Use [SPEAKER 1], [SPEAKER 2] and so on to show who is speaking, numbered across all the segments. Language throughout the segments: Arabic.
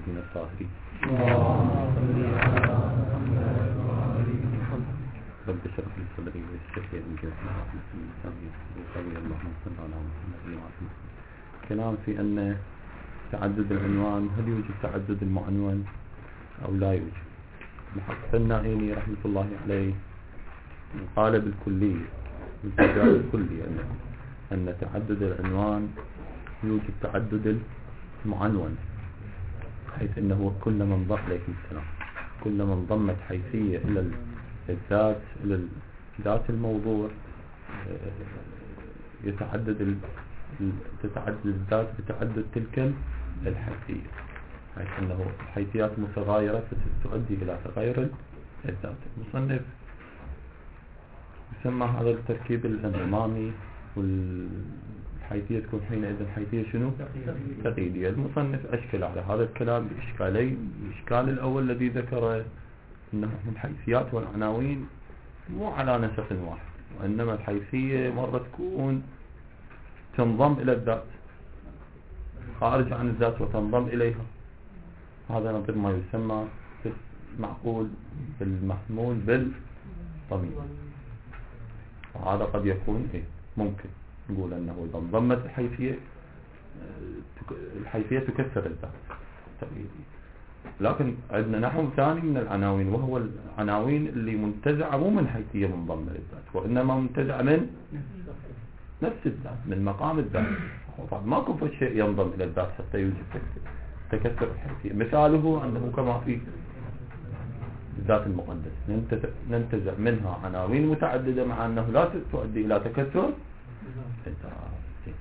[SPEAKER 1] الطيبين الطاهرين. رب اشرح لي صدري ويسر لي امري واحلل عقدة من لساني يفقهوا قولي. اللهم صل على محمد وعلى آله وصحبه. كلام في أن تعدد العنوان، هل يوجد تعدد المعنون أو لا يوجد؟ محقق النائيني رحمة الله عليه قال بالكلية بالكلية أن تعدد العنوان يوجد تعدد المعنون، حيث أنه كلما انضم عليكم السلام كلما انضمت حيثية إلى الذات إلى ذات الموضوع تتعدد الذات بتعدد تلك الحيثية، حيث أنه الحيثيات متغايرة فتؤدي إلى تغير الذات. المصنف يسمى هذا التركيب الانضمامي، والحيثية تكون حينئذ حيثية شنو؟ تقييدية. المصنف أشكل على هذا الكلام بإشكالين. الإشكال الأول الذي ذكره أنه الحيثيات والعناوين مو على نسق واحد، وإنما الحيثية مرة تكون تنضم إلى الذات خارج عن الذات وتنضم إليها. هذا نظير ما يسمى معقول بالمحمول بالضمير، وهذا قد يكون ممكن نقول أنه إذا انضمت الحيثية تكسر الذات تقريبا. لكن عندنا نحو ثاني من العناوين، وهو العناوين اللي منتزعة مو من حيثية منضمة للذات، وإنما منتزعة من نفس الذات، من مقام الذات. ماكو شيء ينضم إلى الذات حتى يوجد تكسر الحيثية. مثاله أنه كما في الذات المقدس ننتزع منها عناوين متعددة مع أنه لا تؤدي إلى تكسر الذات.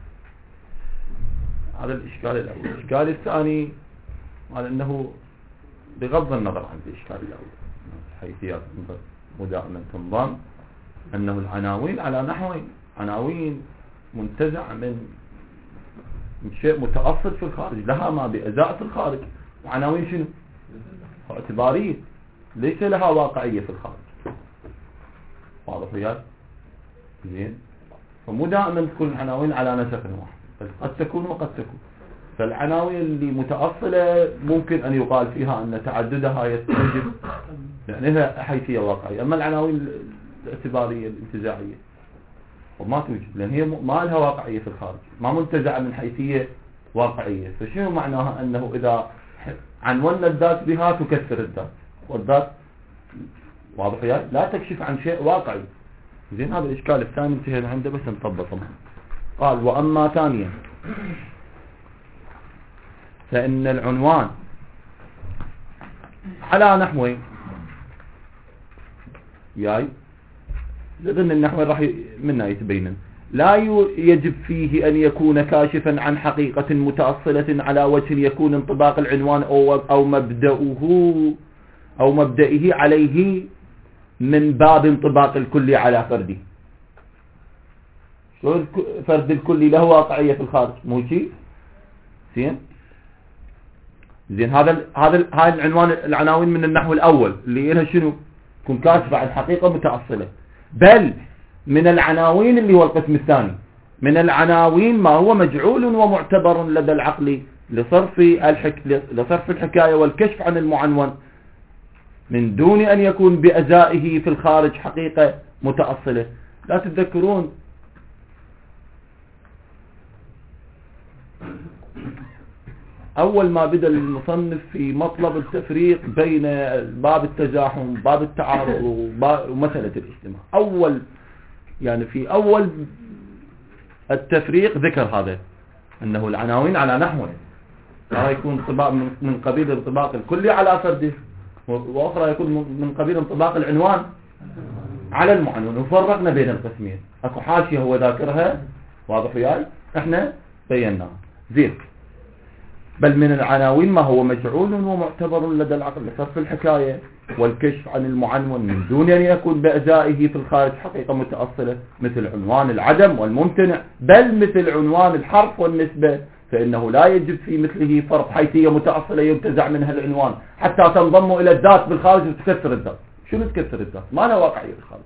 [SPEAKER 1] هذا الإشكال الأول. الإشكال الثاني على أنه بغض النظر عن الإشكال الأول الحيثيات مدائما تنضم، أنه العناوين على نحو عناوين منتزع من شيء متأصل في الخارج، لها ما بأزاء في الخارج، وعناوين شنو؟ اعتبارية ليس لها واقعية في الخارج. واضح وياك؟ زين. فمو دائما تكون العناوين على نسق واحد، بل قد تكون وقد تكون. فالعناوين اللي متأصلة ممكن أن يقال فيها أن تعددها يستوجب يعني لها حيثية واقعية، أما العناوين الاعتبارية الانتزاعية وما توجد، لأن هي ما لها واقعية في الخارج، ما منتزعة من حيثية واقعية. فشنو معناها؟ أنه إذا عنونا الذات بها تكسر الذات، والذات واضح لا تكشف عن شيء واقعي. زين. هذا الإشكال الثاني انتهينا عنده، بس نطبقه. قال وأما ثانيا فإن العنوان على نحو جاي لأن النحو راح منا يتبين لا يجب فيه أن يكون كاشفا عن حقيقة متأصلة على وجه يكون انطباق العنوان أو مبدئه عليه من باب انطباق الكل على فرده. شو فرد الكل له واقعية في الخارج؟ مو شيء زين. هذا العنوان العناوين من النحو الأول اللي لها شنو؟ تكون كاشفة عن حقيقة متأصلة. بل من العناوين اللي هو القسم الثاني من العناوين ما هو مجعول ومعتبر لدى العقل لصرف الحكاية والكشف عن المعنون من دون أن يكون بأزائه في الخارج حقيقة متأصلة. لا تتذكرون أول ما بدأ المصنف في مطلب التفريق بين باب التزاحم باب التعارض ومسألة الاجتماع، في أول التفريق ذكر هذا، أنه العناوين على نحو ترى يكون انطباق من قبيل انطباق الكلي على فرده، وأخرى يكون من قبيل انطباق العنوان على المعنون. وفرقنا بين القسمين، اكو حاشية هو ذاكرها واضح وياي، احنا بيناها. زين. بل من العناوين ما هو مجعول ومعتبر لدى العقل لصرف الحكاية والكشف عن المعنون من دون أن يكون بأزائه في الخارج حقيقة متأصلة، مثل عنوان العدم والممتنع، بل مثل عنوان الحرف والنسبة، فإنه لا يجب في مثله فرض حيثية متأصلة ينتزع منها العنوان حتى تنضم إلى الذات بالخارج وتكسر الذات. شنو تكسر الذات؟ ما لها واقعية بالخارج.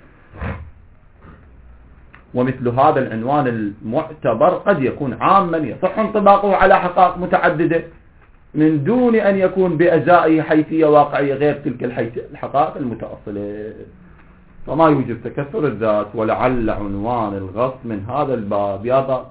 [SPEAKER 1] ومثل هذا العنوان المعتبر قد يكون عاما يصح انطباقه على حقائق متعددة، من دون أن يكون بأجزائه حيثية واقعية غير تلك الحقائق المتأصلة. فما يوجب تكثر الذات. ولعل عنوان الغصب من هذا الباب يضع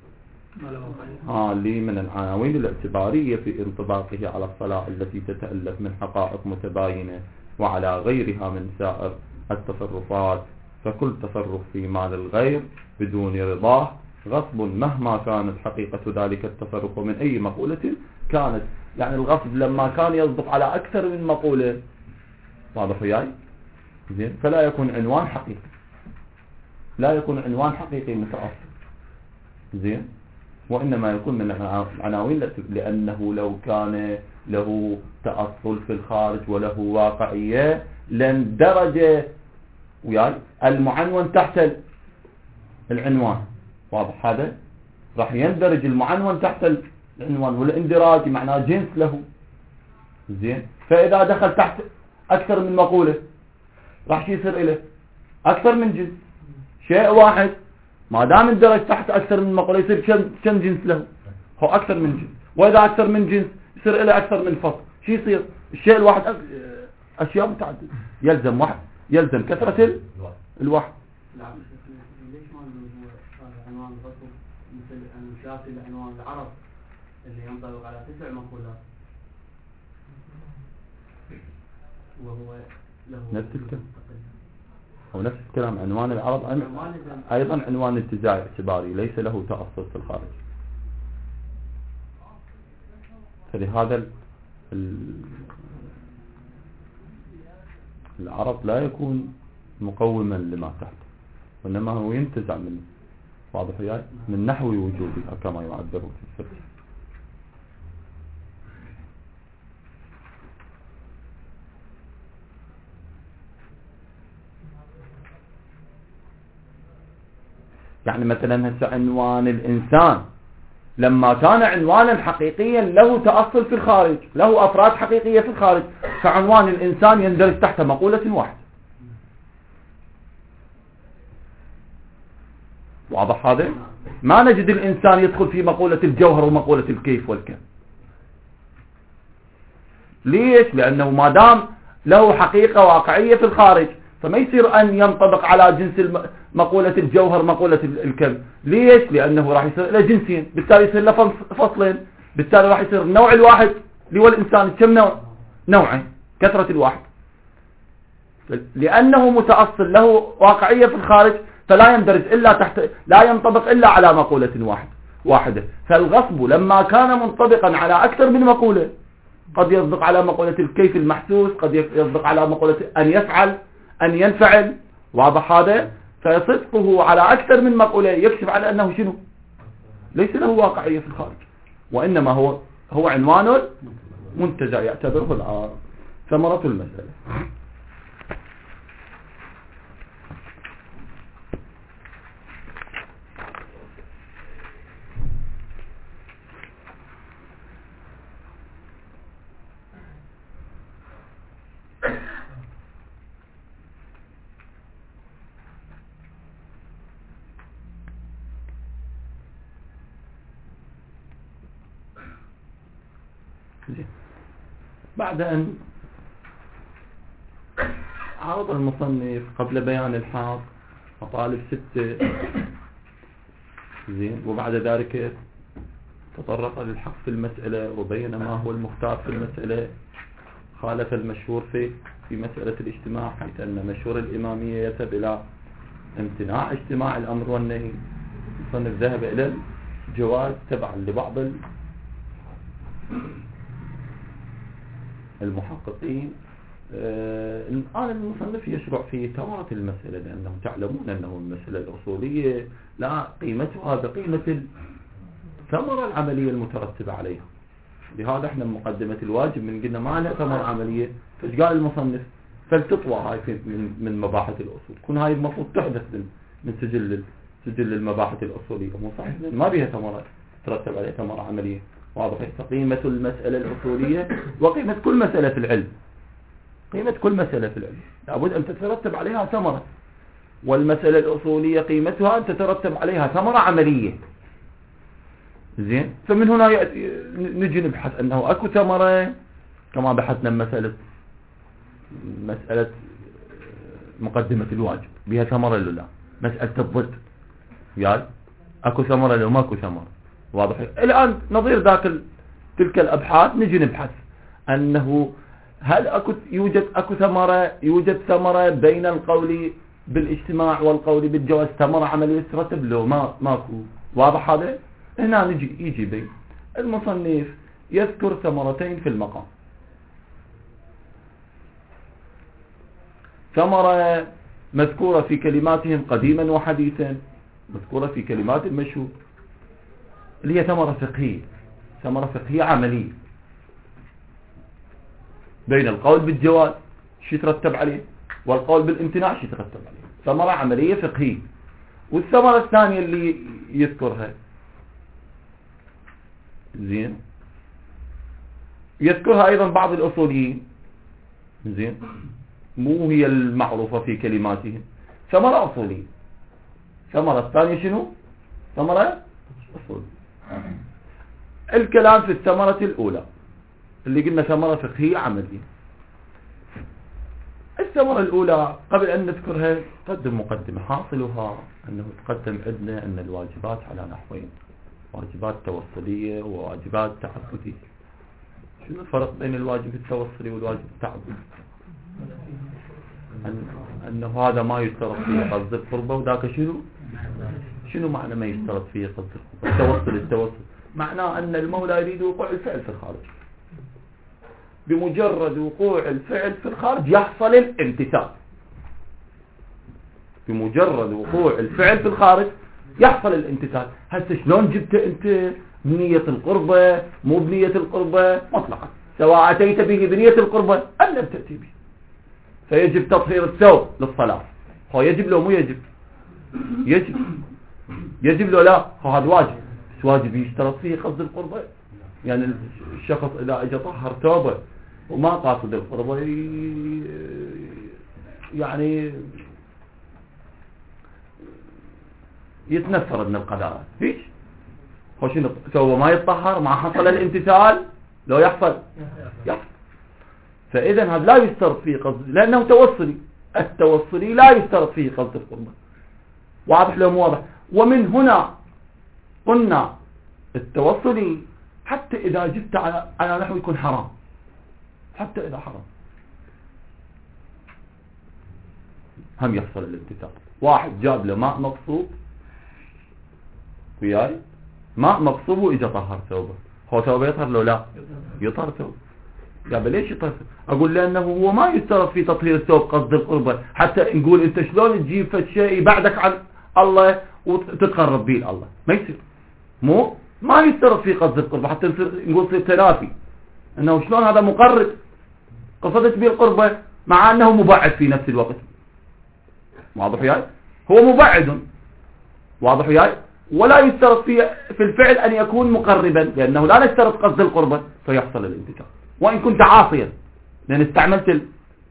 [SPEAKER 1] لي من العناوين الاعتبارية في انطباقه على الصلاة التي تتألف من حقائق متباينة وعلى غيرها من سائر التصرفات. فكل تصرف في مال الغير بدون رضاه غصب مهما كانت حقيقة ذلك التصرف ومن أي مقولة كانت. يعني الغصب لما كان يصدق على أكثر من مقولة، واضح وياي؟ زين، فلا يكون عنوان حقيقي، لا يكون عنوان حقيقي متأصل. زين، وإنما يكون من العناوين، لأنه لو كان له تأصل في الخارج وله واقعية لاندرج وياي المعنون تحت العنوان. واضح هذا؟ راح يندرج المعنون تحت العنوان، والاندراج معناه جنس له. زين، فإذا دخل تحت أكثر من مقولة راح شو يصير إله؟ أكثر من جنس. شيء واحد ما دام اندرج تحت أكثر من مقولة يصير كم جنس له؟ هو أكثر من جنس. وإذا أكثر من جنس يصير إله أكثر من فصل. شو يصير؟ الشيء الواحد أشياء متعددة، يلزم واحد، يلزم كثرة الواحد.
[SPEAKER 2] ليش ما نقول هو عنوان الغصب مثل المشاكل عنوان العرب اللي ينطبق على 9 مقولات وهو له
[SPEAKER 1] نفس الكلام أو نفس الكلام. عنوان العرب أيضا عنوان انتزاعي اعتباري ليس له تأصل في الخارج. فلهذا العرب لا يكون مقوما لما تحت، وإنما هو ينتزع منه. واضح وياي؟ من نحو وجودها كما يعبر في الفقه. يعني مثلا هسه عنوان الإنسان لما كان عنوانا حقيقيا له تأصل في الخارج، له أفراد حقيقية في الخارج، فعنوان الإنسان يندرج تحت مقولة واحدة. واضح هذا؟ ما نجد الإنسان يدخل في مقولة الجوهر ومقولة الكيف والكم. ليش؟ لأنه ما دام له حقيقة واقعية في الخارج فما يصير أن ينطبق على جنس مقولة الجوهر مقولة الكم. ليش؟ لأنه راح يصير له جنسين، بالتالي يصير له فصلين، بالتالي راح يصير النوع الواحد اللي هو الإنسان كم نوع؟ نوعين، كثرة الواحد. لأنه متأصل له واقعية في الخارج فلا يندرج إلا تحت، لا ينطبق إلا على مقولة واحدة. فالغصب لما كان منطبقا على أكثر من مقولة قد يصدق على مقولة الكيف المحسوس، قد يصدق على مقولة أن يفعل، أن ينفعل. واضح هذا؟ فصدقه على أكثر من مقولة يكشف على أنه شنو؟ ليس له واقعية في الخارج، وإنما هو عنوان منتزع يعتبره العارض. ثمرة المسألة. بعد أن عرض المصنف قبل بيان الحاق مطالب 6 زين، وبعد ذلك تطرق للحق في المسألة وبين ما هو المختار في المسألة، خالف المشهور في مسألة الاجتماع، حيث أن مشهور الإمامية يذهب إلى امتناع اجتماع الأمر والنهي. المصنف ذهب إلى الجواز تبعا لبعض المحققين. الآن المصنف يشرع في ثمرة المسألة، لأنهم تعلمون أنه المسألة الأصولية لا قيمتها بقيمة الثمرة العملية المترتبة عليها. لهذا احنا مقدمة الواجب من قلنا ما لها ثمرة عملية، فايش قال المصنف؟ فلتطوى هاي من مباحث الأصول، تكون هاي المفروض تحدث من سجل المباحث الأصولية، مو صحيح ما بها ثمرة ترتب عليها ثمرة عملية. واضح؟ فقيمة المسألة الأصولية وقيمة كل مسألة في العلم، قيمة كل مسألة في العلم لابد أن تترتب عليها ثمرة، والمسألة الأصولية قيمتها أن تترتب عليها ثمرة عملية. زين. فمن هنا نجي نبحث أنه أكو ثمرة كما بحثنا مسألة مقدمة الواجب بها ثمرة ولا لا، مسألة الضد يعني أكو ثمرة لو ماكو ثمرة. واضح؟ الآن نظير ذاك تلك الأبحاث نجي نبحث أنه هل يوجد ثمرة بين القول بالاجتماع والقول بالجواز، ثمرة عملية ترتب له ماكو. واضح هذا؟ هنا يجي بين المصنف يذكر ثمرتين في المقام. ثمرة مذكورة في كلماتهم قديما وحديثا، مذكورة في كلمات المشهور، اللي هي ثمرة فقهية عملية بين القول بالجواز شو يترتب عليه والقول بالامتناع شو يترتب عليه، ثمرة عملية فقهية. والثمرة الثانية اللي يذكرها زين يذكرها أيضا بعض الأصوليين، زين مو هي المعروفة في كلماتهم، ثمرة أصولية. ثمرة الثانية شنو؟ ثمرة أصولية. الكلام في الثمرة الأولى اللي قلنا ثمرة فقهية عملية. الثمرة الأولى قبل أن نذكرها قدم مقدمة، حاصلها أنه تقدم عندنا أن الواجبات على نحوين، واجبات توصلية وواجبات تعبدية. شنو الفرق بين الواجب التوصلي والواجب التعبدي؟ أنه هذا ما يشترط فيه قصد القربة، وذاك شنو معنى ما يشترط فيه قصد القربة؟ التوصل معناه أن المولى يريد وقوع الفعل في الخارج، بمجرد وقوع الفعل في الخارج يحصل الامتثال. بمجرد وقوع الفعل في الخارج يحصل الامتثال. هسه شلون جبت انت بنية القربة مو بنية القربة مطلقا، سواء أتيت به بنية القربة أم لم تأتي به. فيجب تطهير الثوب للصلاة، هو يجب لو مو يجب؟ يجب لو لا؟ هو هذا واجب، بس واجب يشترط فيه قصد القربة. يعني الشخص إذا اجى طهر ثوبه وما قاصد القربة يعني يتنفر من القذارات. فيش هو شنو ثوبه ما يتطهر ما حصل الامتثال، لو يحصل. فإذا هذا لا يشترط فيه قصد، لأنه توصلي. التوصلي لا يشترط فيه قصد القربة. واضح لو مو واضح؟ ومن هنا قلنا التوصلي حتى إذا جبت على نحو يكون حرام، حتى إذا حرام هم يحصل الامتثال. واحد جاب له ماء مغصوب وياي، ماء مغصوب وإجا طهر ثوبه، هو ثوبه يطهر لو لا؟ يطهر ثوبه. يا ليش يطهر؟ أقول لأنه هو ما يشترط في تطهير الثوب قصد القربة، حتى نقول أنت شلون تجيب فالشيء بعدك عن الله وتتقرب به الله، ما يصير. مو ما يشترط في قصد القربة حتى نقول صير تنافي، أنه شلون هذا مقرب قصدت به القربة مع أنه مبعد في نفس الوقت. واضح وياي؟ هو مبعد، واضح وياي؟ ولا يشترط في الفعل أن يكون مقربا، لأنه لا نشترط قصد القربة فيحصل الانتكاس وإن كنت عاصيا لأن استعملت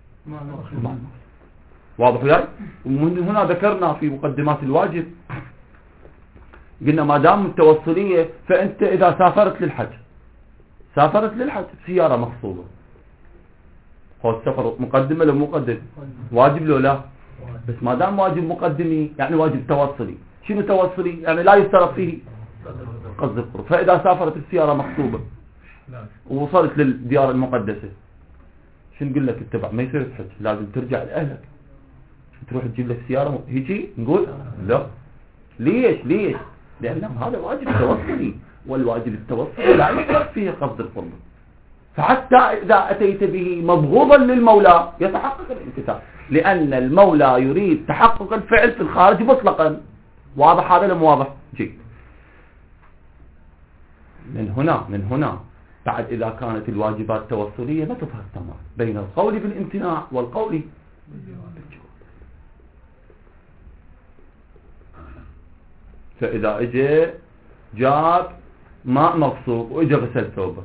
[SPEAKER 1] واضح وياي؟ ومن هنا ذكرنا في مقدمات الواجب قلنا ما دام التوصلية، فأنت إذا سافرت للحج سيارة مخصوبة، هو السفر مقدمة لو مقدم؟ واجب لو لا؟ بس ما دام واجب مقدمي يعني واجب توصلي. شنو توصلي؟ يعني لا يشترط فيه قصد القرب. فإذا سافرت السيارة مخصوبة ووصلت للديار المقدسة، شنو نقول لك اتبع؟ ما يصير تحج، لازم ترجع لأهلك، تروح تجيب لك سيارة هيجي؟ نقول لا. ليش؟ لأنه هذا واجب توصلي، والواجب التوصلي لا يشترط فيه قصد القرب. فحتى إذا أتيت به مبغوضا للمولى يتحقق الامتثال، لأن المولى يريد تحقق الفعل في الخارج مطلقا. واضح هذا لم واضح؟ جيد. من هنا بعد إذا كانت الواجبات توصلية ما تظهر تمام بين القول بالامتناع والقول بالجواز. فإذا اجى جاب ماء مغصوب واجى غسل ثوبه،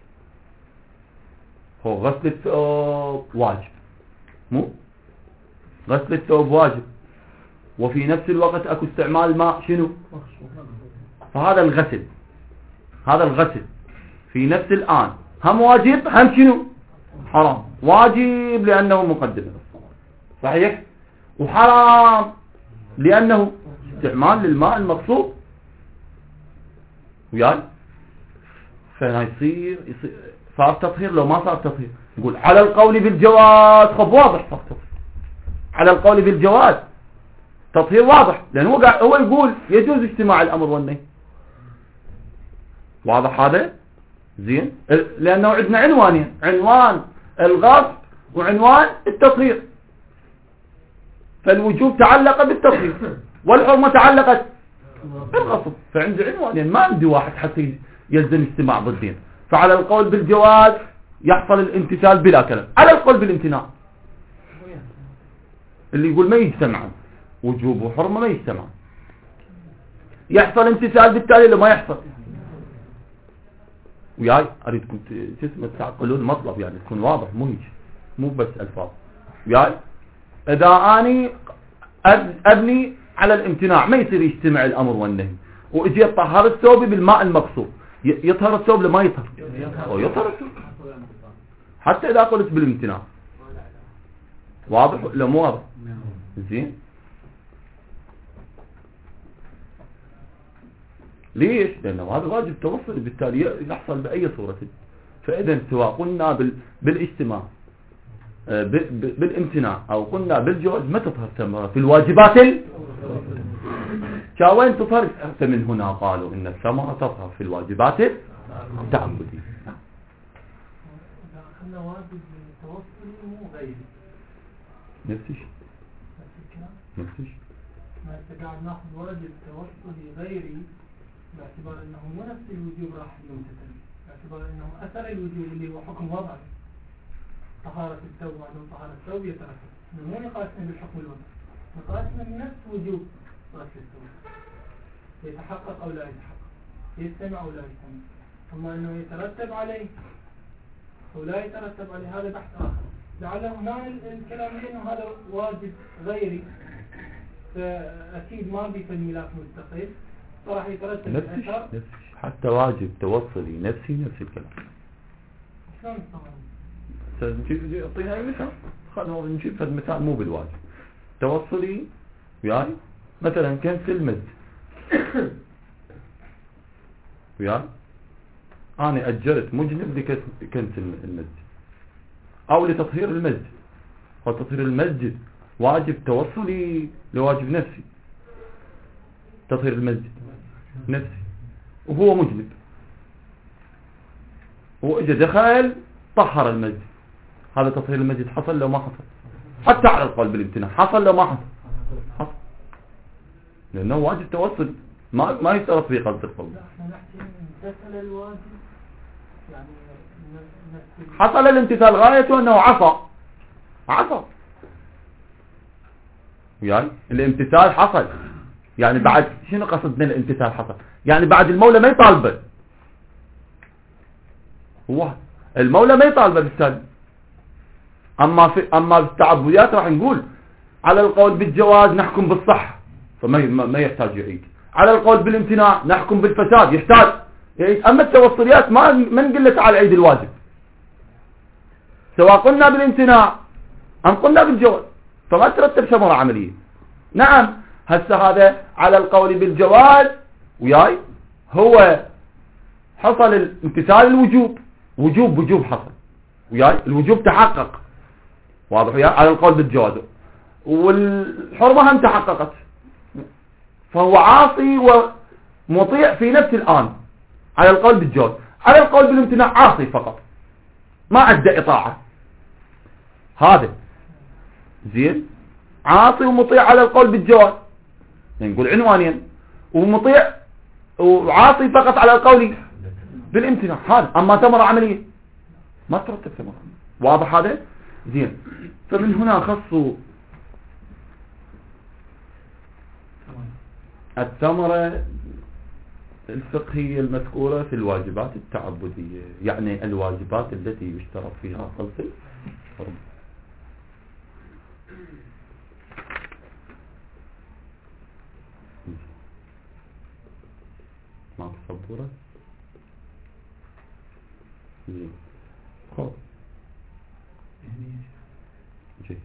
[SPEAKER 1] هو غسل الثوب واجب، مو غسل الثوب واجب، وفي نفس الوقت اكو استعمال ماء شنو؟ فهذا الغسل هذا الغسل في نفس الآن هم واجب هم شنو حرام. واجب لأنه مقدمة للصلاة صحيح، وحرام لأنه استعمال للماء المقصود وياي. فيصير صار تطهير لو ما صار تطهير. يقول على القول بالجواز. خب واضح صار تطهير على القول بالجواز، تطهير واضح، لأنه هو يقول يجوز اجتماع الأمر والنهي. واضح هذا زين، لأنه عندنا عنوانين، عنوان الغصب وعنوان التطهير. فالوجوب تعلق بالتطهير والحرمة تعلقت بالغصب، فعندي عنوانين ما عندي واحد حتى يلزم اجتماع ضدين. فعلى القول بالجواز يحصل الامتثال بلا كلام. على القول بالامتناع اللي يقول ما يجتمعون وجوب وحرمة ما يجتمعون، يحصل امتثال بالتالي لو ما يحصل وياي. اريدكم تعقلون المطلب يعني تكون واضح، مو بس الفاظ وياي. اذا اني ابني على الامتناع ما يصير يجتمع الامر والنهي، واجي طهر الثوب بالماء المقصود، يطهر الثوب لما يطهر او يطهر الثوب حتى اذا قلت بالامتناع. واضح ولا مو واضح؟ زين. ليش؟ لأنه هذا واجب توصل بالتالي يحصل بأي صورة. فإذا سواء قلنا بالاجتماع بالامتناع أو قلنا بالجواز ما تظهر ثمرة في الواجبات وين تظهر؟ فمن هنا قالوا إن الثمرة تظهر في الواجبات التعبدية.
[SPEAKER 3] أخذنا واجب توصلي مو غيري
[SPEAKER 1] نفس الشيء
[SPEAKER 3] ما قاعد ناخذ واجب توصلي غيري باعتبار انه مو نفس الوجوب راح يمتثل، باعتبار انه اثر الوجوب اللي هو حكم وضعي طهارة الثوب وعدم طهارة الثوب يترتب. مو نقاشنا بالحكم الوضعي، نقاشنا بنفس وجوب غسل الثوب يتحقق او لا يتحقق، يستمع او لا يستمع. اما انه يترتب عليه او لا يترتب عليه هذا بحث اخر. لعل هنا الكلام انه هذا واجب غيري، فاكيد ما بي في الملاك مستقل، فراح يترتب الاثر.
[SPEAKER 1] حتى واجب توصلي نفس الكلام.
[SPEAKER 3] شلون
[SPEAKER 1] نجيب اعطينا اي مثال. خلينا نجيب هذا المثال مو بالواجب توصلي وياي. مثلا كنس المسجد وياي، انا اجرت مجنب لكنس المسجد او لتطهير المسجد، وتطهير المسجد واجب توصلي لواجب نفسي. تطهير المسجد نفسي وهو مجنب، هو اجى دخل طهر المسجد، هذا تطهير المسجد حصل لو ما حصل؟ حتى على القول بالامتناع حصل لو ما حصل لانه واجب توصل، ما يشترط في قصد القول.
[SPEAKER 3] احنا نحكي امتثل الواجب يعني
[SPEAKER 1] حصل الامتثال غايته انه عصى يعني الامتثال حصل. يعني بعد شنو قصدنا الامتثال حصل؟ يعني بعد المولى ما يطالبه، هو المولى ما يطالبه بالتالي. اما بالتعبديات راح نقول على القول بالجواز نحكم بالصح فما يحتاج يعيد، على القول بالامتناع نحكم بالفساد يحتاج يعيد. اما التوصليات ما نقول له تعال عيد الواجب، سواء قلنا بالامتناع ام قلنا بالجواز، فما ترتب ثمرة عملية. نعم هسه هذا على القول بالجواز وياي هو حصل الامتثال الوجوب، وجوب حصل وياي، الوجوب تحقق واضح وياي على القول بالجواز، والحرمة هم تحققت، فهو عاصي ومطيع في نفس الآن على القول بالجواز. على القول بالامتناع عاصي فقط ما أدى إطاعة، هذا زين. عاصي ومطيع على القول بالجواز نقول عنوانين، ومطيع وعاصي فقط على القول بالامتناع هذا. أما ثمرة عملية ما ترتب ثمرة. واضح هذا زين. فمن هنا خصوا الثمرة الفقهية المذكورة في الواجبات التعبدية، يعني الواجبات التي يشترط فيها غسل الحرمة. ما تصبرت زين. خب جي.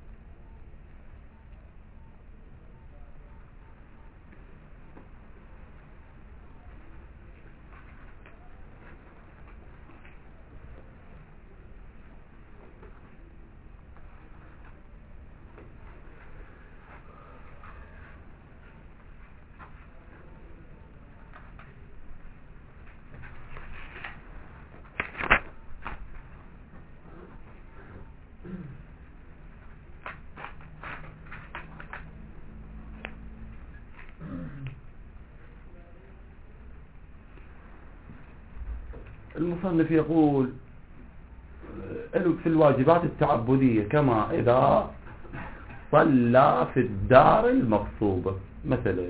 [SPEAKER 1] المصنف يقول في الواجبات التعبدية كما إذا صلى في الدار المغصوبة مثلا،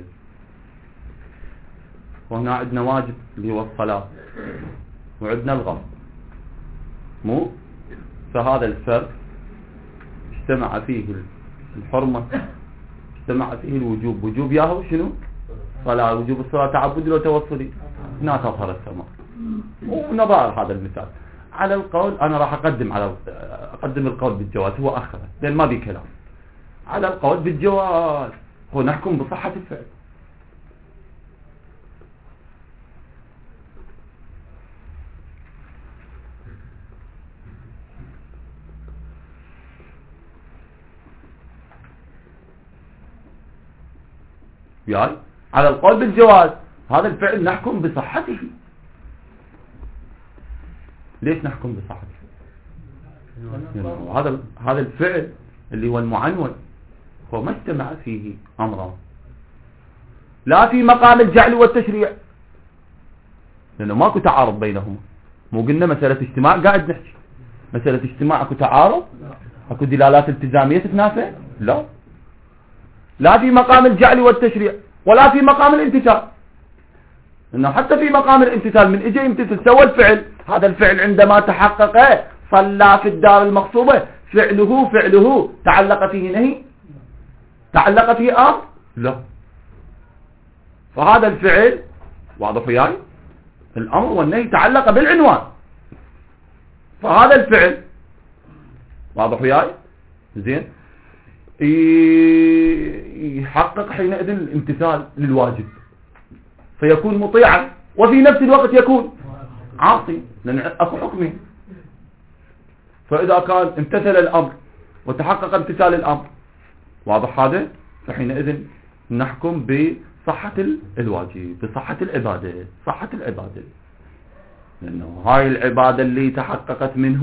[SPEAKER 1] وهنا عندنا واجب اللي هو الصلاة وعندنا الغصب، مو فهذا الفرق اجتمع فيه الحرمة، اجتمع فيه الوجوب. وجوب ياهو شنو؟ صلاة. وجوب الصلاة تعبدي لو توصلي، هنا تظهر السماء. ونظار هذا المثال على القول، أنا راح أقدم القول بالجواز، هو أخره لأن ما بي كلام. على القول بالجواز هو نحكم بصحة الفعل. يعني على القول بالجواز هذا الفعل نحكم بصحته. ليش نحكم بصحته؟ هذا الفعل اللي هو المعنون هو ما اجتمع فيه أمران، لا في مقام الجعل والتشريع، لأنه ماكو تعارض بينهما. مو قلنا مسألة اجتماع قاعد نحكي مسألة اجتماع، اكو تعارض، اكو دلالات التزامية تتنافى؟ لا في مقام الجعل والتشريع ولا في مقام الامتثال، لأنه حتى في مقام الامتثال من اجى يمتثل سوى الفعل، هذا الفعل عندما تحقق صلى في الدار المغصوبة، فعله تعلق فيه نهي، تعلق فيه امر؟ لا. فهذا الفعل واضح وياي، الامر والنهي تعلق بالعنوان، فهذا الفعل واضح وياي زين يحقق حينئذ الامتثال للواجب، فيكون مطيعا وفي نفس الوقت يكون عاصي، لأن أكو حكمه. فإذا كان امتثل الأمر وتحقق امتثال الأمر واضح هذا، فحينئذ نحكم بصحة الواجب، بصحة العبادة، صحة العبادة، لأنه هاي العبادة اللي تحققت منه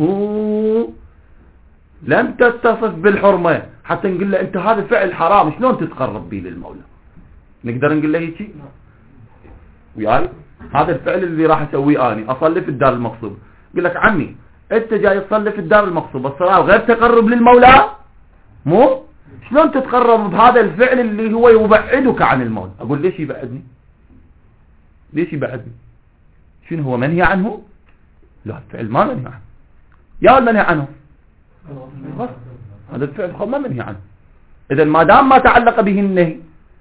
[SPEAKER 1] لم تتصف بالحرمة حتى نقول له أنت هذا فعل حرام شلون تتقرب به للمولى، نقدر نقول له هيك وياي؟ هذا الفعل اللي راح اسويه اني اصلي في الدار المغصوبة، يقول لك عمي انت جاي تصلي في الدار المغصوبة، الصلاة غير تقرب للمولى، مو شلون تتقرب بهذا الفعل اللي هو يبعدك عن المولى؟ اقول ليش يبعدني؟ ليش يبعدني؟ شنو هو منهي عنه؟ لا، الفعل ما منهي عنه. يا المنهي عنه هذا الفعل ما منهي عنه. اذا ما دام ما تعلق به النهي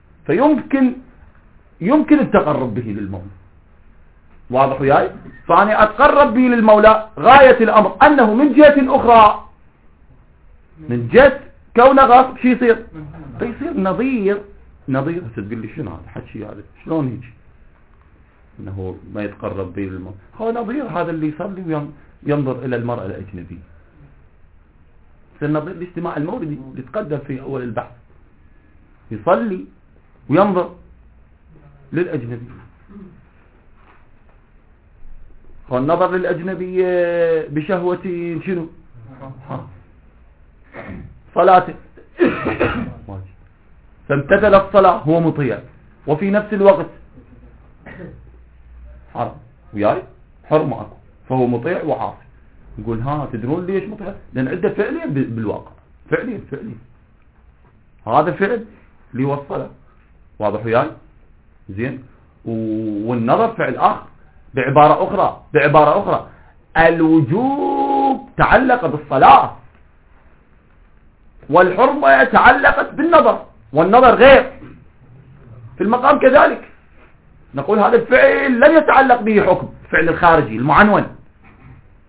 [SPEAKER 1] فيمكن التقرب به للمولى، واضح وياي؟ فأنا أتقرب به للمولى غاية الأمر أنه من جهة أخرى، من جهة كونه غاصب شي يصير؟ فيصير نظير. هسه تقول لي شنو هذا حكي هذا؟ شلون يجي أنه ما يتقرب به للمولى؟ هو نظير هذا اللي يصلي وينظر إلى المرأة الأجنبية، النظير الاجتماع المولدي اللي تقدم في أول البحث، يصلي وينظر للأجنبي. والنظر للأجنبي بشهوة شنو؟ صلاته فامتثل الصلاة هو مطيع، وفي نفس الوقت حرم وياي حرمه اكو، فهو مطيع وعاصي. نقول ها تدرون ليش مطيع؟ لأن عنده فعليا بالواقع، فعليا هذا فعل اللي هو الصلاة، واضح وياي زين. والنظر فعل آخر. بعبارة أخرى الوجوب تعلق بالصلاة، والحرمة تعلقت بالنظر، والنظر غير. في المقام كذلك نقول هذا الفعل لم يتعلق به حكم، فعل الخارجي المعنون،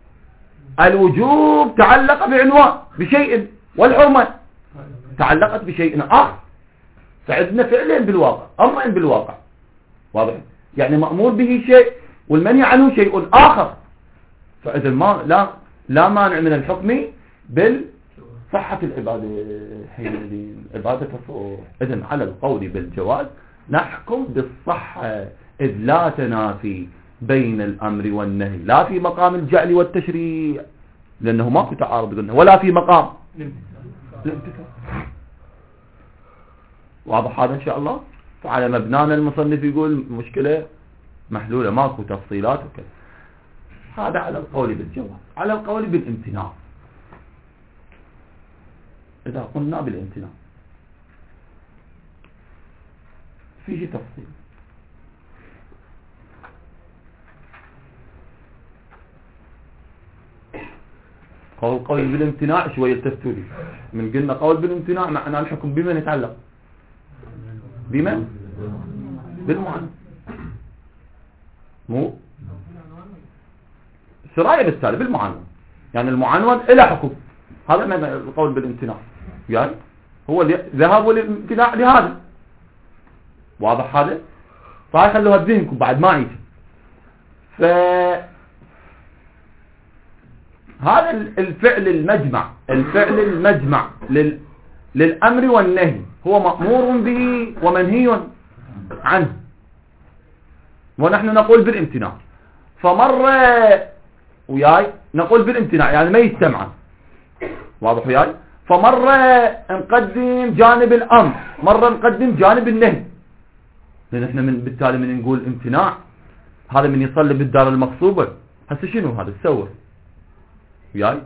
[SPEAKER 1] الوجوب تعلق بعنوان بشيء، والحرمة تعلقت بشيء آخر. فعندنا فعلين بالواقع، أمرين بالواقع، واضح؟ يعني مأمور به شيء والمنهي عنه شيء آخر. فإذا لا مانع من الحكم بالصحة العبادة حينئذ عبادة الصور. إذن على القول بالجواز نحكم بالصحة، إذ لا تنافي بين الأمر والنهي، لا في مقام الجعل والتشريع لأنه ماكو تعارض قلنا، ولا في مقام الامتثال. واضح هذا إن شاء الله؟ فعلى مبنانا المصنف يقول مشكلة محلولة، ماكو تفصيلات وكذا. هذا على القول بالجواز. على القول بالامتناع، إذا قلنا بالامتناع فيه تفصيل. قول بالامتناع شوية تفتولي من قلنا قول بالامتناع معنى الحكم بمن يتعلق؟ بمن؟ بالمعنى، مو سراية بالتالي بالمعنون. يعني المعنون إلى حكم، هذا من القول بالامتناع، يعني هو ذهاب والامتناع لهذا. واضح هذا؟ فهاي خلوها بذهنكم بعد ما يجي. هذا الفعل المجمع للأمر والنهي هو مأمور به ومنهي عنه، ونحن نقول بالامتناع. فمرة وياي نقول بالامتناع يعني ما يجتمعان، واضح وياي؟ فمرة نقدم جانب الأمر، مرة نقدم جانب النهي، لأن احنا بالتالي من نقول امتناع هذا من يصلي بالدار المغصوبة. هسه شنو هذا تسوى وياي؟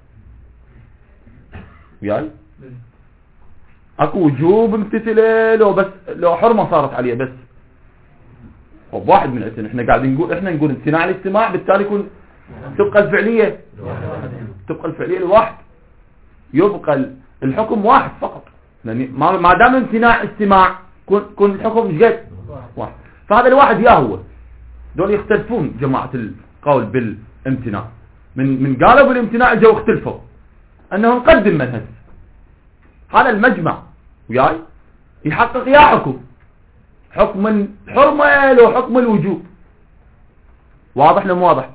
[SPEAKER 1] اكو وجوب امتثله لو حرمة صارت عليه بس. واحد من الاثنين احنا قاعدين نقول امتناع الاجتماع، بالتالي يكون تبقى الفعلية الواحد، يبقى الحكم واحد فقط. يعني ما دام امتناع اجتماع كون الحكم مش قد واحد. فهذا الواحد يا هو دول يختلفون جماعة القول بالامتناع. من قالوا بالامتناع جو اختلفوا انه نقدم منهج. هذا المجمع وياي يحقق يا حكم الحرمة لو حكم الوجوب. واضح لو مو واضح؟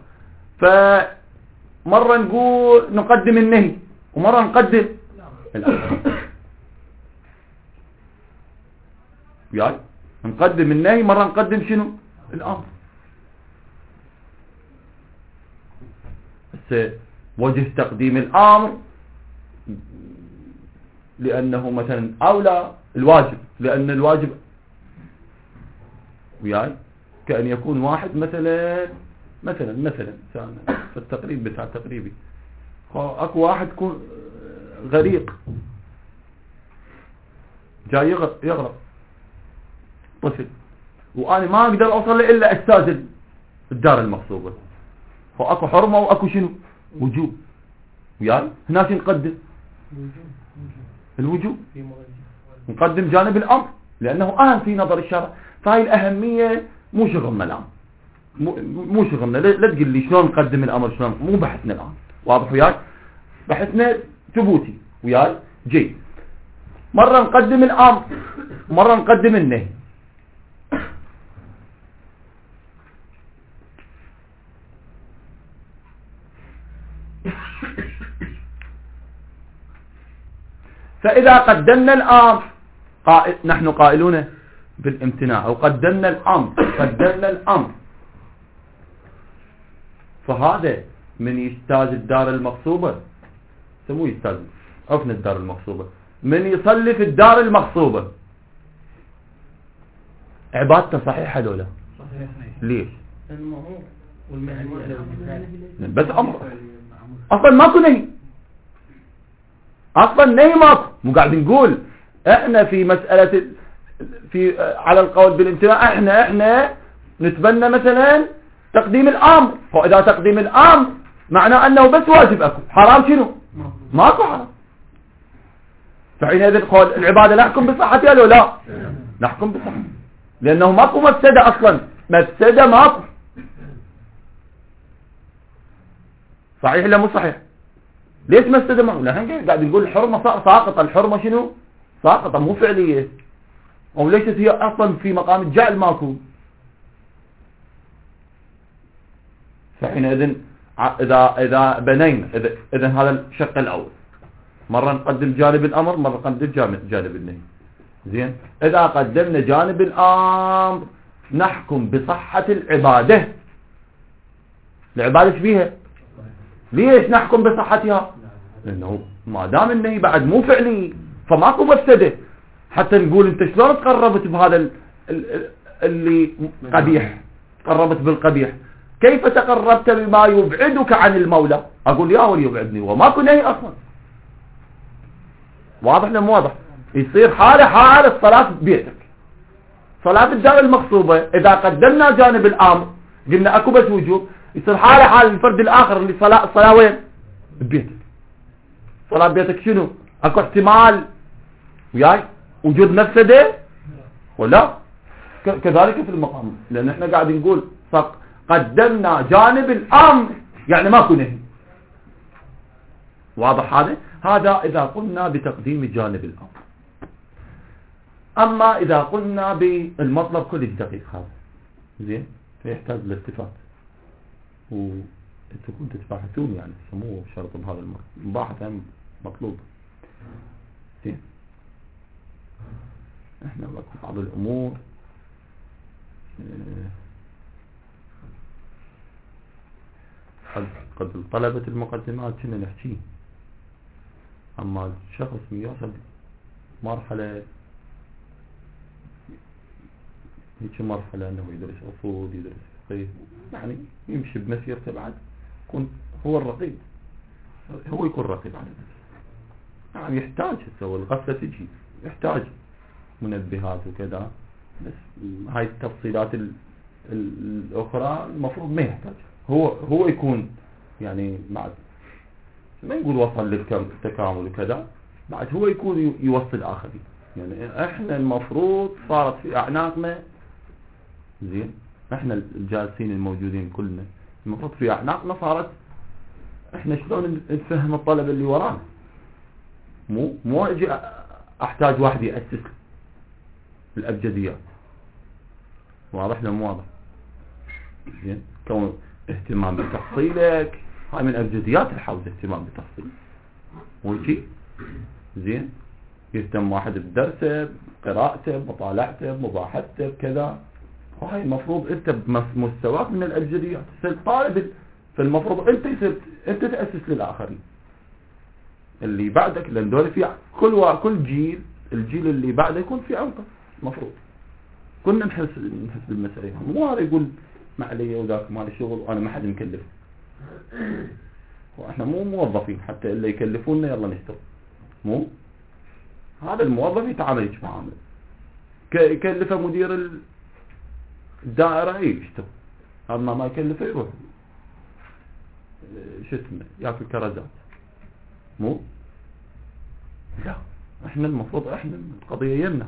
[SPEAKER 1] فمرة نقدم النهي ومرة نقدم الأمر. وياي نقدم النهي مرة نقدم شنو؟ الأمر. بس وجه تقديم الأمر لأنه مثلا أولى الواجب، لأن الواجب وياي كأن يكون واحد مثلا في التقريب بتاع تقريبي اكو واحد يكون غريق جاي يغرق طفل، وانا ما اقدر اوصل له الا استاذن الدار المغصوبة. اكو حرمة واكو شنو وجوب وياي. هنا نقدم الوجوب، نقدم جانب الامر لانه اهم في نظر الشرع. فهي الاهمية مو شغلنا الان، مو شغلنا. لا تقول لي شلون نقدم الامر شلون، مو بحثنا الان. واضح وياي؟ بحثنا ثبوتي وياي. جيد، مرة نقدم الامر مرة نقدم النهي. فإذا قدمنا الامر نحن قائلون بالامتناع، او قدمنا الامر فهذا من يجتاز الدار المغصوبة. سموه يجتاز، عرفنا الدار المغصوبة، من يصلي في الدار المغصوبة عبادته صحيحة لو لا؟
[SPEAKER 2] صحيح.
[SPEAKER 1] ليش؟
[SPEAKER 2] المأمور والمنهي
[SPEAKER 1] بس امر اصلا ماكو نهي، اصلا نهي ماكو. مو قاعد نقول احنا في مسألة على القول بالامتناع احنا نتبنى مثلا تقديم الامر. فاذا تقديم الامر معناه انه بس واجب اكو، حرام شنو؟ ماكو حرام. فحينئذ قول العبادة نحكم بصحتها لو لا؟ نحكم بصحتها، لانه ماكو مفسدة اصلا، مفسدة ماكو. صحيح لا مو صحيح؟ ليش ما استدموا؟ لأن قاعد نقول الحرمة ساقطة. الحرمة شنو؟ ساقطة مو فعلية. أو ليست هي أصلا في مقام الجعل ماكو. فحينئذ إذا بنينا إذا هذا الشق الأول، مرة نقدم جانب الأمر، مرة نقدم جانب النهي. زين، إذا قدمنا جانب الأمر نحكم بصحة العبادة. العبادة فيها ليش نحكم بصحتها؟ لأنه ما دام النهي بعد مو فعلي فماكو مفسدة حتى نقول أنت شلون تقربت بهذا اللي قبيح، تقربت بالقبيح. كيف تقربت بما يبعدك عن المولى؟ أقول يا ولي يبعدني وماكو نهي أصلا. واضح ولا مو واضح؟ يصير حال الصلاة ببيتك، صلاة الدار المغصوبة إذا قدمنا جانب الأمر قلنا أكو بس وجوب، يصير حال الفرد الآخر اللي الصلاة وين؟ ببيتك. صلاة بيتك شنو؟ أكو احتمال وياي وجود مفسدة ولا؟ كذلك في المقام، لأن احنا قاعد نقول قدمنا جانب الأمر يعني ماكو نهي. واضح هذا إذا قلنا بتقديم جانب الأمر. أما إذا قلنا بالمطلب كل الدقيق هذا زين فيحتاج للالتفات، وانتم كنتوا تباحثون يعني مو شرط بهذا المباحث مطلوب. زين احنا لكم بعض الأمور قد طلبت المقدمات كنا نحكي، أما الشخص يوصل مرحلة هيك مرحلة أنه يدرس أصول، يدرس فقه، يعني يمشي بمسيرته بعد يكون هو الرقيب، هو يكون رقيب على نفسه. يعني يحتاج تسوي الغفلة تجي، يحتاج منبهات وكذا، بس هاي التفصيلات الأخرى المفروض ما يحتاج. هو يكون يعني بعد ما نقول وصل للتكامل وكذا، بعد هو يكون يوصل آخرين. يعني احنا المفروض صارت في أعناقنا زين، احنا الجالسين الموجودين كلنا المفروض في أعناقنا صارت احنا شلون نفهم الطلب اللي ورانا. مو اجي احتاج واحد يأسس الأبجديات. واضح ولا مو واضح؟ زين، كون اهتمام بتحصيلك هاي من أبجديات الحوزة، اهتمام بتحصيل ويجي زين، يهتم واحد بدرسه، بقراءته، بمطالعته، بمباحثته، بكذا. وهاي المفروض انت بمستواك من الأبجديات تصير طالب، فالمفروض انت تأسس للآخرين اللي بعدك، لأن دول في كل جيل، الجيل اللي بعده يكون في عمقه. المفروض كنا نحس بالمسألة، مو هذا يقول ما علي وذاك ما لي شغل وانا ما حد مكلف. واحنا مو موظفين حتى اللي يكلفونا يلا نشتغل. مو هذا الموظف يتعامل ايش معامله، يكلفه مدير الدائرة يشتغل، هذا ما يكلفه يروح شتمه ياكل كرزات. مو لا، احنا المفروض احنا القضية يمنا.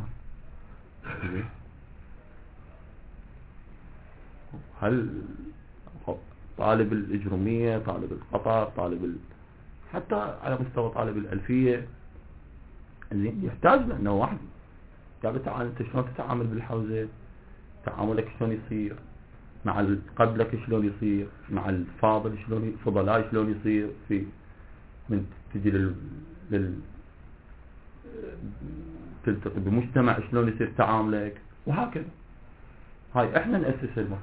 [SPEAKER 1] هل طالب الإجرومية، طالب القطر، حتى على مستوى طالب الألفية زين يحتاج لأنه واحد قاعد انت شلون تتعامل بالحوزة، تعاملك شلون يصير مع قبلك، شلون يصير مع الفاضل، فضلاء شلون يصير في من تجي تلتقي بمجتمع شلون يصير تعاملك، وهكذا. هاي احنا نأسس الموضوع.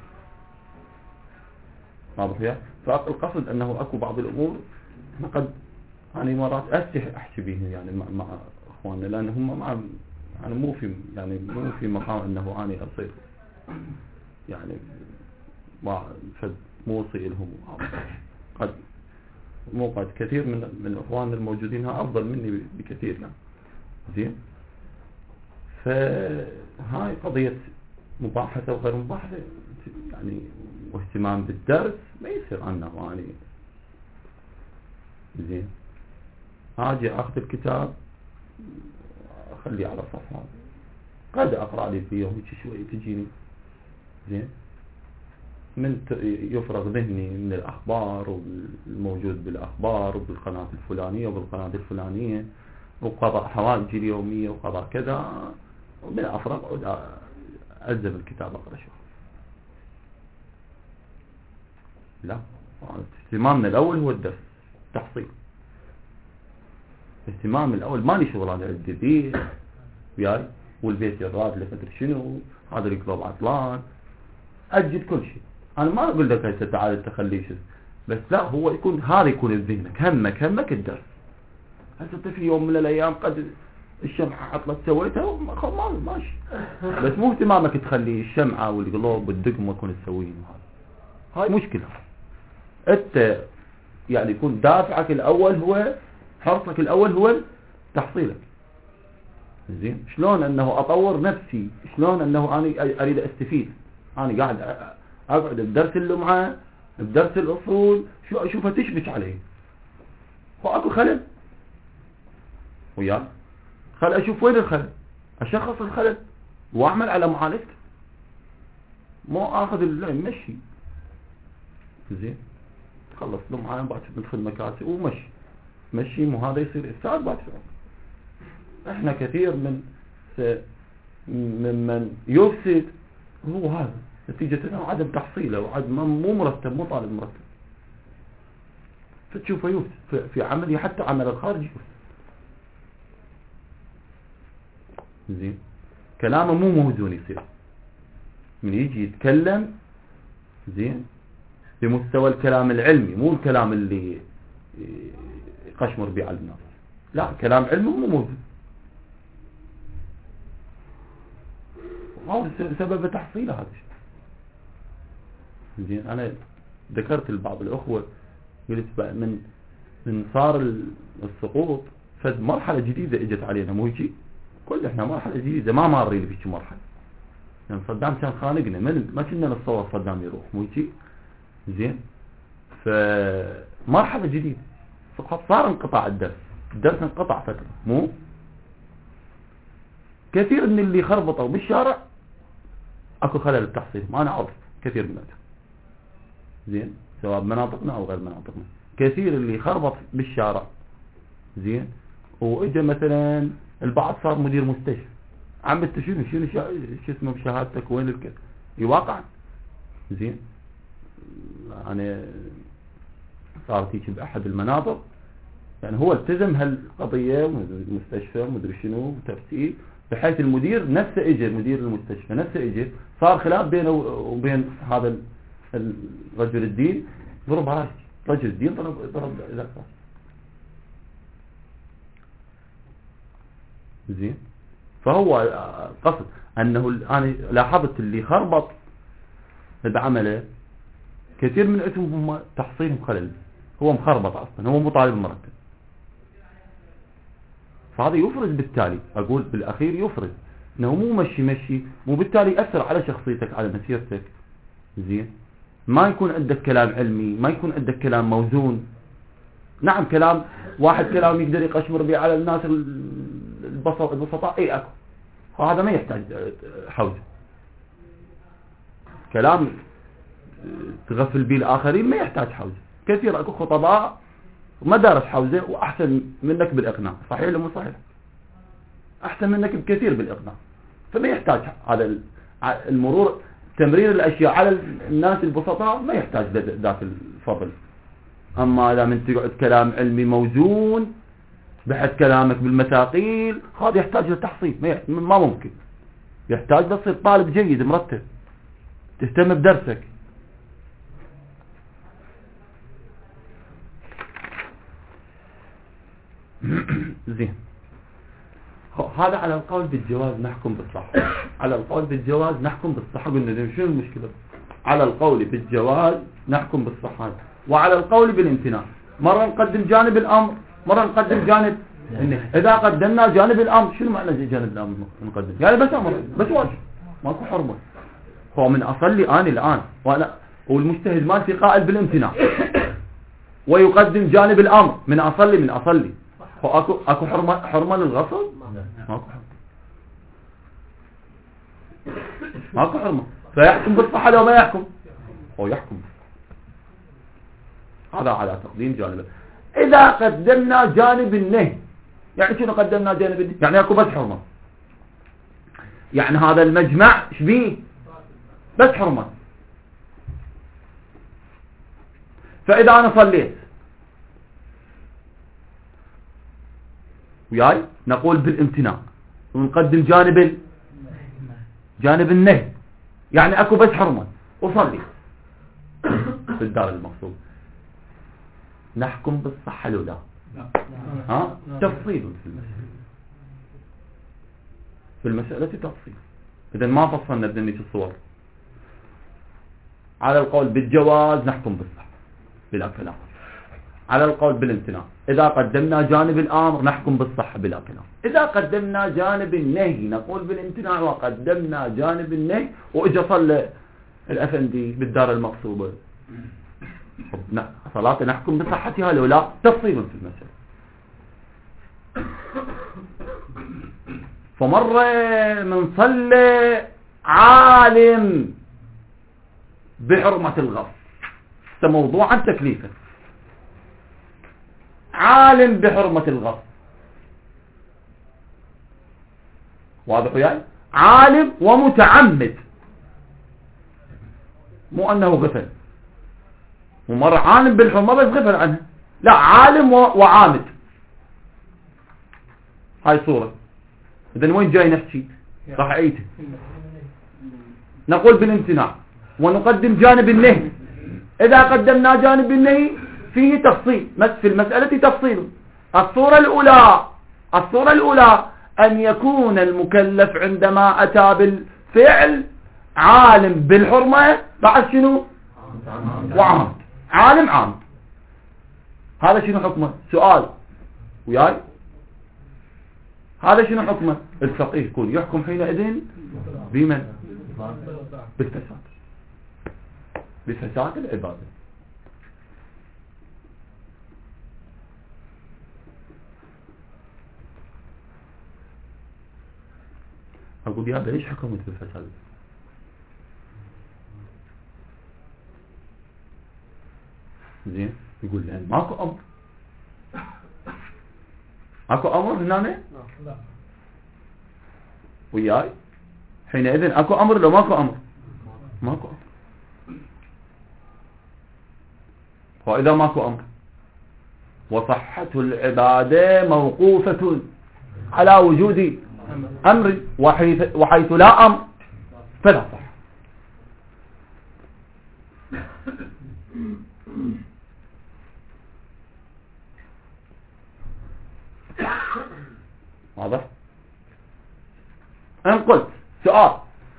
[SPEAKER 1] واضح يا؟ فالقصد انه اكو بعض الامور احنا قد يعني مرات استحي احكي بيهم يعني مع اخواننا، لان هم مع يعني مو في مقام انه اني اصير يعني فد موصي لهم. قد كثير من اخواننا الموجودين ها افضل مني بكثير يعني زين. فهاي قضية مباحثة وغير مباحثة يعني واهتمام بالدرس ما يصير عنا واني زين اجي اخذ الكتاب اخليه على صفحة قد اقرأ لي فيه وهيك شوية تجيني زين من يفرغ ذهني من الأخبار والموجود بالأخبار وبالقناة الفلانية وبالقناة الفلانية وقضاء حوائجي اليومية وقضاء كذا، ومن أفرغ ألزم الكتاب أقرأ شو. لا، اهتمامنا الأول هو الدرس تحصيل. اهتمام الأول ماني شغل أنا عندي بيت وياي والبيت يراد لك أدري شنو، هذا الكلوب عطلان، أجد كل شيء. أنا ما أقول لك هسه تعال تخليش، بس لا، هو يكون هذا يكون بذهنك، همك الدرس. هسه في يوم من الأيام قد الشمعة عطلت سويتها ماشي، بس مو اهتمامك تخلي الشمعة والقلوب والدقمة يكون تسويهم. هاي مشكلة. أنت يعني يكون دافعك الأول هو حرصك الأول هو تحصيلك. زين، شلون أنه أطور نفسي، شلون أنه أنا أريد أستفيد. أنا قاعد أقعد بدرس اللمعة بدرس الأصول أشوفها تشبك عليه، فأكو خلل وياه، خل أشوف وين الخلل، أشخص الخلل وأعمل على معالجته، مو أخذ مشي. زين، خلص لمعة بعد ندخل مكاتب ومشي مو هذا يصير إفساد بعد شوي. احنا كثير من يفسد هو هذا نتيجة انه عدم تحصيله وعدم مو مرتب، مو طالب مرتب، فتشوفه يفسد في عمله، حتى عمل الخارجي يفسد. زين، كلامه مو موزون يصير، من يجي يتكلم زين بمستوى الكلام العلمي، مو الكلام اللي يقشمر به على الناس، لا، كلام علمي مو موزون. هذا سبب تحصيله هذا الشيء. زين، انا ذكرت لبعض الاخوه قلت من صار السقوط فد مرحله جديده اجت علينا، مو هيك؟ كل احنا مرحله جديده ما مارين بهيك مرحله، يعني صدام كان خانقنا، ما كنا نتصور صدام يروح، مو هيك؟ زين، فمرحله جديده فقط صار انقطاع الدرس انقطع فتره، مو كثير من اللي خربطوا بالشارع اكو خلل التحصيل، ما انا اعرف كثير منهم. زين، سواء مناطقنا او غير مناطقنا، كثير اللي خربط بالشارع. زين، واجا مثلا البعض صار مدير مستشفى، عم انت شو اسمه بشهادتك وين الكذا يواقع. زين، انا صارت هيك باحد المناطق، يعني هو التزم هالقضيه مستشفى مدري شنو تفسير، بحيث المدير نفسه اجى، مدير المستشفى نفسه اجى، صار خلاف بينه وبين هذا الرجل الدين، ضرب راسي، رجل الدين ضرب ذاك. زين، فهو قصد انه انا لاحظت اللي خربط بعمله كثير من اسمهم تحصيلهم خلل، هو مخربط اصلا، هو مو طالب مرتب، فهذا يفرز، بالتالي اقول بالاخير يفرز انه مو مشي، وبالتالي يأثر على شخصيتك على مسيرتك. زين، ما يكون عندك كلام علمي، ما يكون عندك كلام موزون. نعم، كلام واحد كلام يقدر يقشمر به على الناس البسطاء، اي اكو، وهذا ما يحتاج حوزه. كلام تغفل به الاخرين ما يحتاج حوزه. كثير اكو خطباء ما دارس حوزه واحسن منك بالاقناع، صحيح ولا مو صحيح؟ احسن منك بكثير بالاقناع، فما يحتاج على المرور تمرير الاشياء على الناس البسطاء، ما يحتاج ذاك الفضل. اما اذا من تقعد كلام علمي موزون بحث كلامك بالمثاقيل، هذا يحتاج لتحصيل، ما ممكن، يحتاج تصير طالب جيد مرتب، تهتم بدرسك. زين، هذا على القول بالجواز نحكم بالصحة، على القول بالجواز نحكم بالصحة. قلنا شنو المشكلة؟ على القول بالجواز نحكم بالصحة، وعلى القول بالامتناع. مرة نقدم جانب الأمر، مرة نقدم جانب النهي. إذا قدمنا جانب الأمر، شنو معنى جانب الأمر نقدم؟ يعني بس أمر، بس واجب، ماكو حرمة. هو من أصلي أنا الآن والمجتهد مالتي قائل بالامتناع، ويقدم جانب الأمر من أصلي اكو حرمه للغصب؟ ماكو حرمه. فيحكم بالصحه لو ما يحكم، هو يحكم. هذا على تقديم جانب. إذا قدمنا جانب النهي، يعني شنو قدمنا جانب النهي؟ يعني اكو بس حرمة، يعني هذا المجمع شبيه بس حرمة. فإذا أنا صليت وياي نقول بالامتناع ونقدم جانب النهي، يعني اكو بس حرمة وصلي في الدار المقصود، نحكم بالصحة لو لا؟ ها؟ تفصيل في المسألة تفصيل. إذا ما فصلنا بدني في الصور. على القول بالجواز نحكم بالصحة بلا كلام، على القول بالامتناع إذا قدمنا جانب الأمر نحكم بالصحة بلا كلام، إذا قدمنا جانب النهي نقول بالامتناع وقدمنا جانب النهي وإجا صلى الأفندي بالدار المقصوبة صلاة نحكم بصحتها لو لا؟ تفصيل في المسألة. فمرة من صلى عالم بحرمة الغصب، موضوعا تكليفا، عالم بحرمة الغصب، واضح وياي؟ عالم ومتعمد، مو أنه غفل، ومرة عالم بالحرمة بس غفل عنها، لا عالم وعامد. هاي صورة. إذن وين جاي نحكي؟ راح أعيده. نقول بالامتناع ونقدم جانب النهي. إذا قدمنا جانب النهي فيه تفصيل، في المسألة تفصيل. الصورة الأولى أن يكون المكلف عندما أتى بالفعل عالم بالحرمة، بعد شنو؟ وعامد، عالم عامد. هذا شنو حكمه؟ سؤال وياي، هذا شنو حكمه؟ الفقيه يكون يحكم حينئذ بمن؟ بفساد العبادة. أقول يا ليش حكمت بالفساد؟ زين، يقول لأن ماكو أمر، اكو امر هنا وياي، حينئذ اكو امر لو ماكو امر؟ ماكو امر. واذا ماكو امر وصحة العبادة موقوفة على وجود امر، وحيث لا امر فلا صح. واضح؟ أنا قلت سؤال،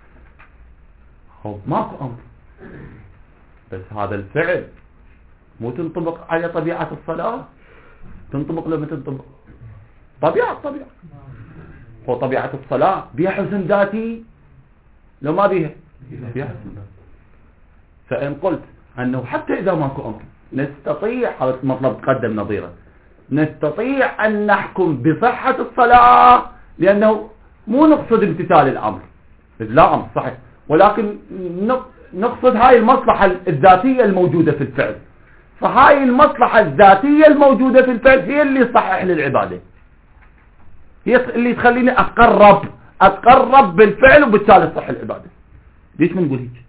[SPEAKER 1] ماكو أمر بس هذا الفعل مو تنطبق على طبيعة الصلاة؟ تنطبق لما تنطبق طبيعة هو طبيعة الصلاة بها حسن ذاتي لو ما بها حسن ذاتي. فإن قلت أنه حتى إذا ماكو أمر نستطيع، هذا مطلب تقدم نظيره، نستطيع أن نحكم بصحة الصلاة، لأنه مو نقصد امتثال الأمر، لا أمر صحيح، ولكن نقصد هاي المصلحة الذاتية الموجودة في الفعل. فهاي المصلحة الذاتية الموجودة في الفعل هي اللي تصحح للعبادة، هي اللي تخليني أتقرب بالفعل وبالتالي تصح العبادة. ليش ما نقول هيك؟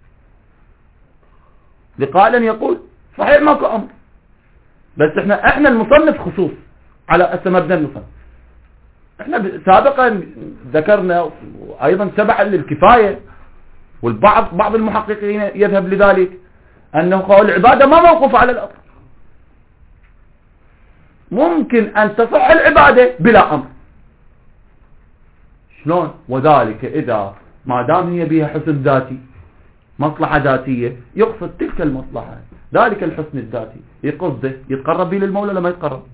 [SPEAKER 1] لقائلا يقول صحيح ماكو أمر، بس احنا المصنف خصوص على مبنى المصنف. احنا سابقا ذكرنا وايضا تبعا للكفاية، بعض المحققين يذهب لذلك، انه قول العبادة ما موقوف على الامر، ممكن ان تصح العبادة بلا امر. شلون؟ وذلك اذا ما دام هي بها حسن ذاتي، مصلحة ذاتية، يقصد تلك المصلحة، ذلك الحسن الذاتي يقصده، يتقرب به للمولى لما يتقرب.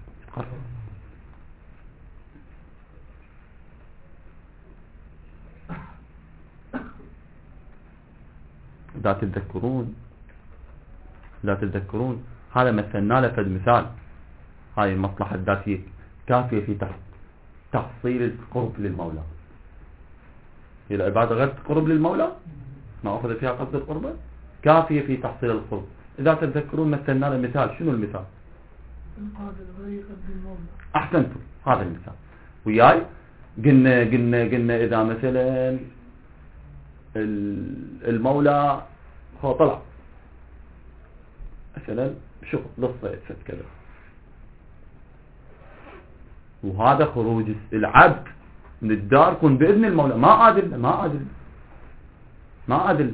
[SPEAKER 1] لا تتذكرون هذا مثلنا لفد مثال، هاي المصلحة الذاتية كافية في تحصيل القرب للمولى. هي العبادة غير قرب للمولى، ما أخذ فيها قصد القربة، كافية في تحصيل القرب. إذا تتذكرون مثلنا المثال، شنو المثال؟ أحسنتم، هذا المثال وياي. قلنا إذا مثلا المولى هو طلع مثلا شغل للصيد كذا، وهذا خروج العبد من الدار كن بإذن المولى، ما أدل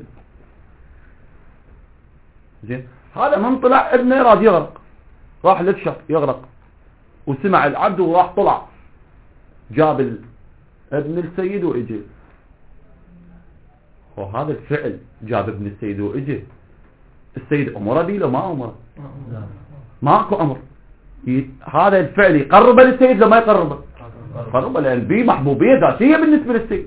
[SPEAKER 1] زين. هذا من طلع ابنه راد يغرق، راح للشط يغرق، وسمع العبد وراح طلع جاب ابن السيد وإجي، وهذا الفعل جاب ابن السيد وإجي، السيد أمره دي لو ما أمره؟ ماكو أمر. هذا الفعل يقربه للسيد لو ما يقربه؟ قربه، لأن بيه محبوبية ذاتية بالنسبة للسيد.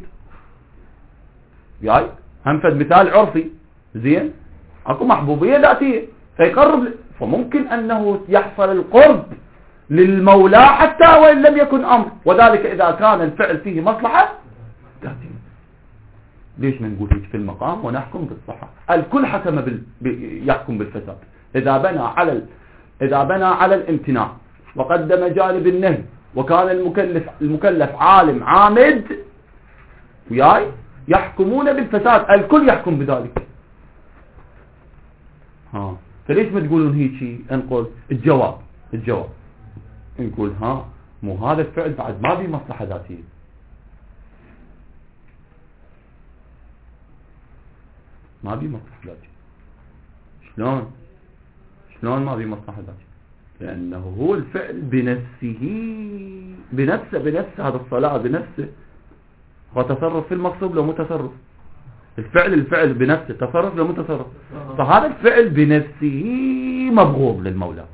[SPEAKER 1] جاي هم فد مثال عرفي زين، اكو محبوبية ذاتية فيقرب فممكن أنه يحصل القرب للمولى حتى وإن لم يكن أمر، وذلك إذا كان الفعل فيه مصلحة ذاتية. ليش ما نقول هيك في المقام ونحكم بالصحة؟ الكل حكم يحكم بالفساد. إذا بنى على الامتناع وقدم جانب النهي وكان المكلف عالم عامد وياي يحكمون بالفساد، الكل يحكم بذلك. فليش ما تقولون هيك؟ نقول الجواب نقول مو هذا الفعل بعد ما بي مصلحة ذاتية. ما بي مصلحة ذاتية. شلون ما بي مصلحة ذاتية؟ لأنه هو الفعل بنفسه هذا الصلاة بنفسه هو تصرف في المقصود لو متصرف. الفعل بنفسه تصرف لو متصرف، فهذا الفعل بنفسه مبغوض للمولى.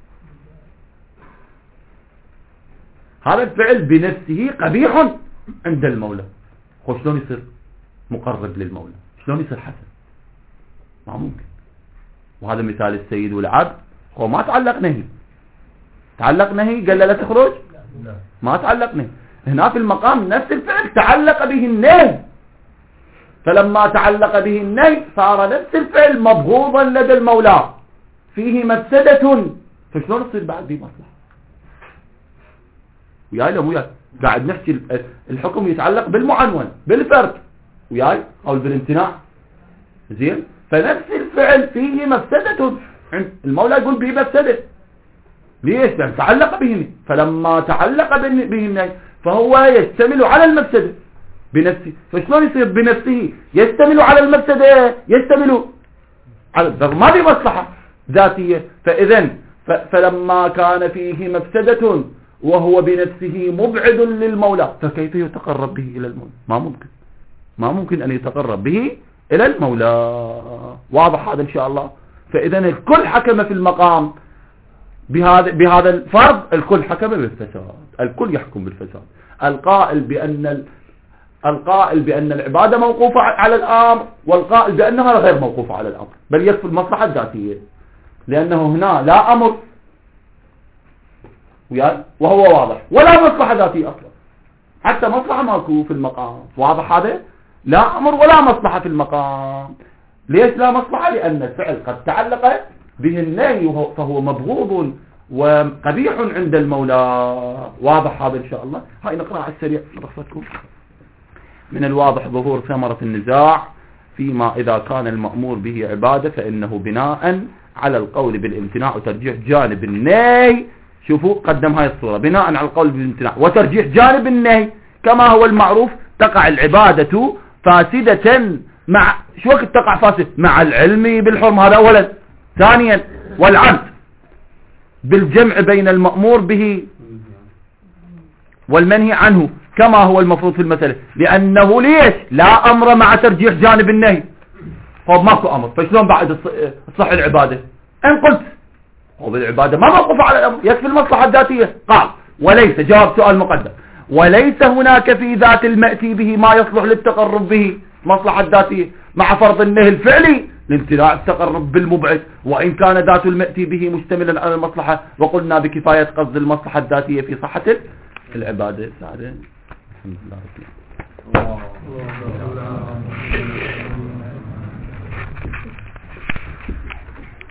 [SPEAKER 1] هذا الفعل بنفسه قبيح عند المولى. شلون يصير مقرب للمولى؟ شلون يصير حسن؟ ما ممكن. وهذا مثال السيد والعبد، هو ما تعلق نهي. تعلق نهي قال لا تخرج؟ ما تعلق نهي. هنا في المقام نفس الفعل تعلق به النهي، فلما تعلق به النهي صار نفس الفعل مبغوضا لدى المولى فيه مفسدة، فشلون تصير بعد به مصلحة؟ وياي لو وياي قاعد نحكي الحكم يتعلق بالمعنون بالفرد وياي او بالامتناع زين، فنفس الفعل فيه مفسدة، المولى يقول به مفسدة. ليش؟ لأن تعلق به، فلما تعلق به النهي فهو يشتمل على المفسدة بنفسه. فشلون يصير بنفسه يشتمل على المفسدة؟ يشتمل على ما في مصلحة ذاتية. فلما كان فيه مفسدة وهو بنفسه مبعد للمولى فكيف يتقرب به إلى المولى؟ ما ممكن أن يتقرب به إلى المولى. واضح هذا إن شاء الله؟ فإذا الكل حكم في المقام بهذا الفرض، الكل حكم بالفساد، الكل يحكم بالفساد. القائل بأن العبادة موقوفة على الأمر، والقائل بأنها غير موقوفة على الأمر، بل يكفي المصلحة الذاتية، لأنه هنا لا أمر وهو واضح ولا مصلحة ذاتية أصلا، حتى مصلحة ماكو في المقام. واضح هذا؟ لا أمر ولا مصلحة في المقام. ليش لا مصلحة؟ لأن الفعل قد تعلق به النهي فهو مبغوض وقبيح عند المولى. واضح هذا إن شاء الله؟ هاي نقرأ على السريع رخصتكم. من الواضح ظهور ثمرة النزاع فيما إذا كان المأمور به عبادة فإنه بناء على القول بالامتناع وترجيح جانب النهي. شوفوا قدم هاي الصورة، بناء على القول بالامتناع وترجيح جانب النهي كما هو المعروف تقع العبادة فاسدة مع شو وقت تقع فاسد؟ مع العلم بالحرم، هذا أولا. ثانيا والعمد بالجمع بين المأمور به والمنهي عنه كما هو المفروض في المسألة، لأنه ليش لا أمر مع ترجيح جانب النهي؟ ماكو أمر، فشلون بعد تصح العبادة؟ إن قلت العبادة ما موقف على الأمر، يكفي المصلحة الذاتية. قال وليس، جواب سؤال مقدم، وليس هناك في ذات المأتي به ما يصلح للتقرب به مصلحة ذاتية مع فرض النهي الفعلي لامتناع التقرب بالمبعد، وإن كان ذات المأتي به مشتملا على المصلحة، وقلنا بكفاية قصد المصلحة الذاتية في صحة العبادة. الحمد لله.